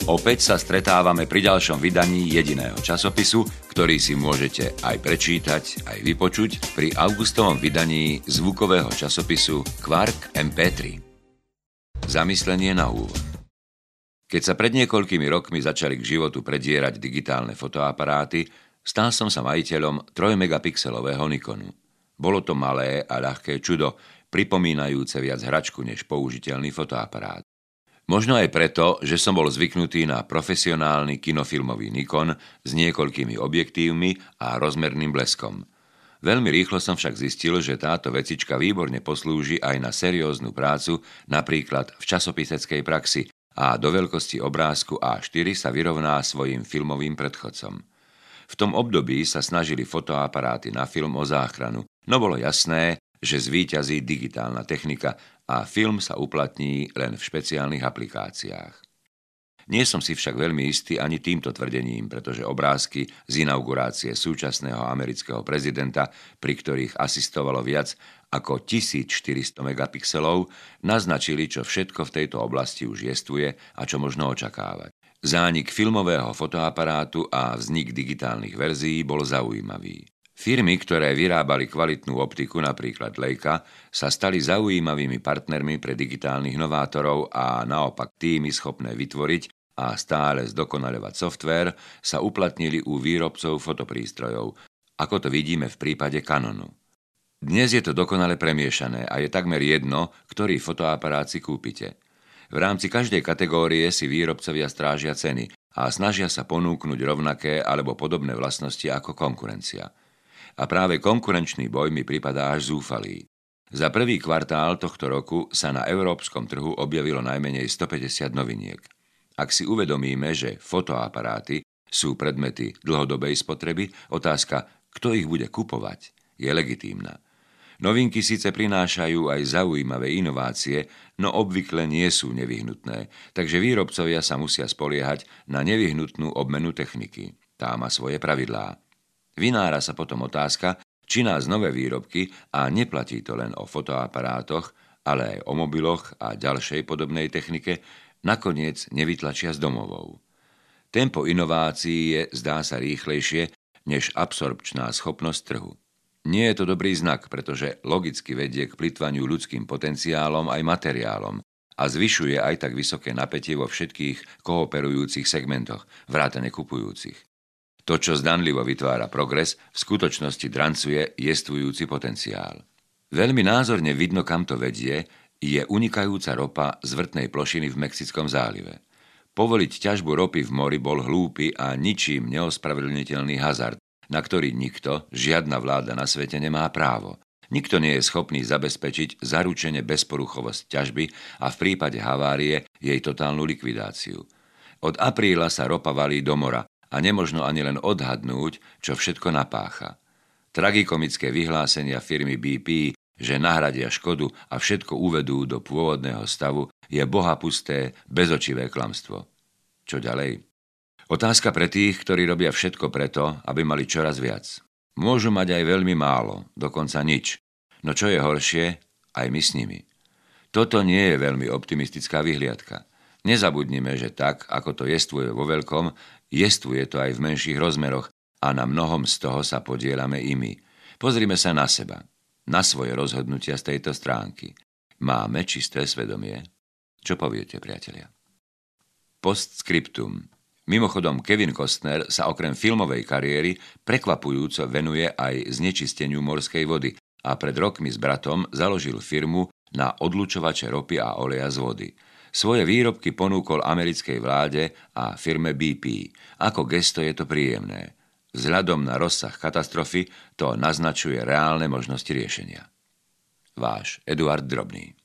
Opäť sa stretávame pri ďalšom vydaní jediného časopisu, ktorý si môžete aj prečítať, aj vypočuť pri augustovom vydaní zvukového časopisu Quark MP3. Zamyslenie na úvod. Keď sa pred niekoľkými rokmi začali k životu predierať digitálne fotoaparáty, stal som sa majiteľom 3-megapixelového Nikonu. Bolo to malé a ľahké čudo, pripomínajúce viac hračku než použiteľný fotoaparát. Možno aj preto, že som bol zvyknutý na profesionálny kinofilmový Nikon s niekoľkými objektívmi a rozmerným bleskom. Veľmi rýchlo som však zistil, že táto vecička výborne poslúži aj na serióznu prácu, napríklad v časopiseckej praxi, a do veľkosti obrázku A4 sa vyrovná svojim filmovým predchodcom. V tom období sa snažili fotoaparáty na film o záchranu, no bolo jasné, že zvíťazí digitálna technika a film sa uplatní len v špeciálnych aplikáciách. Nie som si však veľmi istý ani týmto tvrdením, pretože obrázky z inaugurácie súčasného amerického prezidenta, pri ktorých asistovalo viac ako 1400 megapixelov, naznačili, čo všetko v tejto oblasti už jestvuje a čo možno očakávať. Zánik filmového fotoaparátu a vznik digitálnych verzií bol zaujímavý. Firmy, ktoré vyrábali kvalitnú optiku, napríklad Leica, sa stali zaujímavými partnermi pre digitálnych novátorov a naopak týmy schopné vytvoriť a stále zdokonaľovať softvér sa uplatnili u výrobcov fotoprístrojov, ako to vidíme v prípade Canonu. Dnes je to dokonale premiešané a je takmer jedno, ktorý fotoaparát si kúpite. V rámci každej kategórie si výrobcovia strážia ceny a snažia sa ponúknuť rovnaké alebo podobné vlastnosti ako konkurencia. A práve konkurenčný boj mi pripadá až zúfalý. Za prvý kvartál tohto roku sa na európskom trhu objavilo najmenej 150 noviniek. Ak si uvedomíme, že fotoaparáty sú predmety dlhodobej spotreby, otázka, kto ich bude kupovať, je legitímna. Novinky síce prinášajú aj zaujímavé inovácie, no obvykle nie sú nevyhnutné, takže výrobcovia sa musia spoliehať na nevyhnutnú obmenu techniky. Tá má svoje pravidlá. Vynára sa potom otázka, či nás nové výrobky, a neplatí to len o fotoaparátoch, ale aj o mobiloch a ďalšej podobnej technike, nakoniec nevytlačia z domovov. Tempo inovácií je, zdá sa, rýchlejšie než absorpčná schopnosť trhu. Nie je to dobrý znak, pretože logicky vedie k plytvaniu ľudským potenciálom aj materiálom a zvyšuje aj tak vysoké napätie vo všetkých kooperujúcich segmentoch, vrátane kupujúcich. To, čo zdanlivo vytvára progres, v skutočnosti drancuje jestvujúci potenciál. Veľmi názorne vidno, kam to vedie, je unikajúca ropa z vrtnej plošiny v Mexickom zálive. Povoliť ťažbu ropy v mori bol hlúpy a ničím neospravedlniteľný hazard, na ktorý nikto, žiadna vláda na svete nemá právo. Nikto nie je schopný zabezpečiť zaručene bezporuchovosť ťažby a v prípade havárie jej totálnu likvidáciu. Od apríla sa ropa valí do mora a nemožno ani len odhadnúť, čo všetko napácha. Tragikomické vyhlásenia firmy BP, že nahradia škodu a všetko uvedú do pôvodného stavu, je bohapusté, bezočivé klamstvo. Čo ďalej? Otázka pre tých, ktorí robia všetko preto, aby mali čoraz viac. Môžu mať aj veľmi málo, dokonca nič. No čo je horšie, aj my s nimi. Toto nie je veľmi optimistická vyhliadka. Nezabudnime, že tak, ako to jestvuje vo veľkom, jestvuje to aj v menších rozmeroch a na mnohom z toho sa podieľame i my. Pozrime sa na seba, na svoje rozhodnutia z tejto stránky. Máme čisté svedomie? Čo poviete, priatelia? Postscriptum. Mimochodom, Kevin Costner sa okrem filmovej kariéry prekvapujúco venuje aj znečisteniu morskej vody a pred rokmi s bratom založil firmu na odlučovače ropy a oleja z vody. Svoje výrobky ponúkol americkej vláde a firme BP. Ako gesto je to príjemné. Vzhľadom na rozsah katastrofy to naznačuje reálne možnosti riešenia. Váš Eduard Drobný.